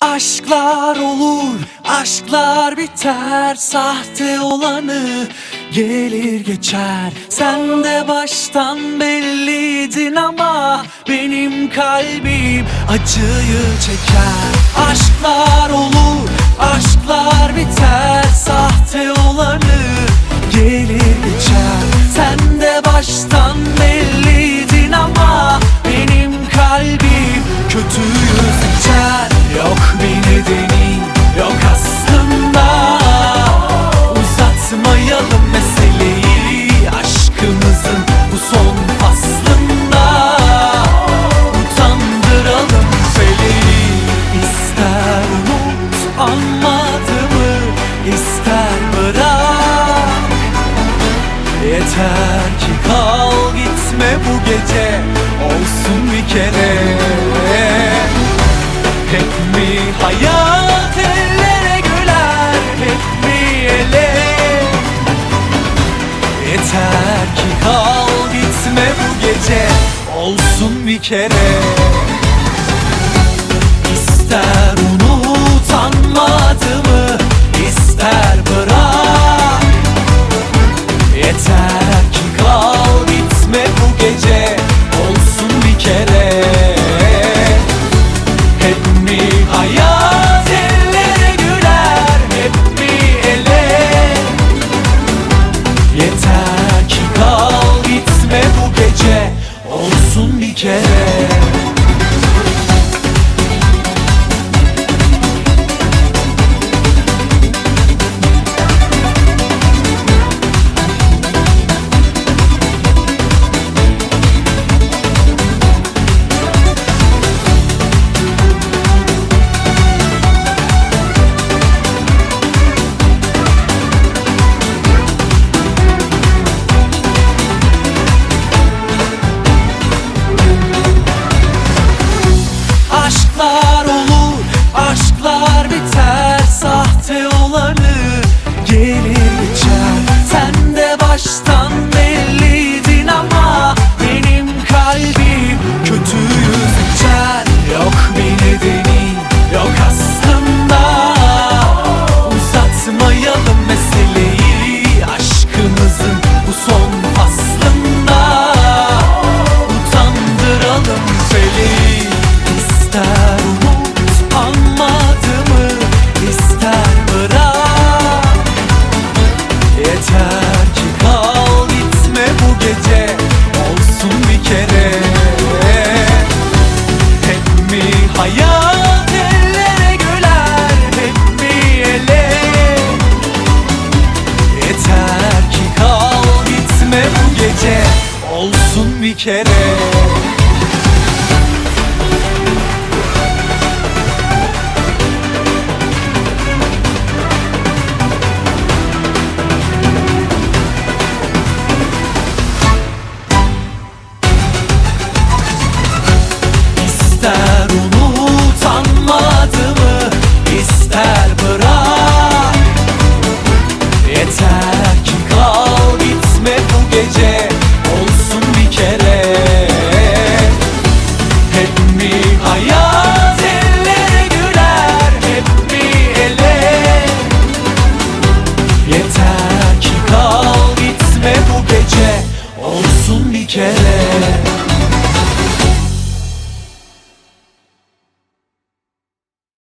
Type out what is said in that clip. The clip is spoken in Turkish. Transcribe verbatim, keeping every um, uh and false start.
Aşklar olur, aşklar biter. Sahte olanı gelir geçer. Sen de baştan belliydin ama benim kalbim acıyı çeker. Aşklar olur, aşklar biter. Sahte olanı gelir geçer. Sen de baştan belliydin ama benim kalbim kötüyü seçer. Yok bir nedeni yok aslında. Uzatmayalım meseleyi, aşkımızın bu son faslında. Utandıralım feleği. İster unut anladığımı, ister bırak. Yeter ki kal gitme bu gece, olsun bir kere. Hep mi hayat ellere güler, hep mi ele? Yeter ki kal gitme bu gece, olsun bir kere. İster unut anladığımı, ister bırak. Yeter ki kal gitme bu gece, olsun bir kere. Hayat ellere güler, hep bir ele. Yeter ki kal gitme bu gece, olsun bir kere. Aşklar olur, aşklar biter. Sahte olanı gelir geçer. Sen de baştan belliydin ama benim kalbim kötüyü seçer. Yok bir nedeni yok aslında. Uzatmayalım meseleyi, aşkımızın bu son faslında. Utandıralım feleği. İster unut anladığımı, ister bırak. Yeter ki kal gitme bu gece, olsun bir kere. Hep mi hayat ellere güler, hep mi ele? Yeter ki kal gitme bu gece, olsun bir kere.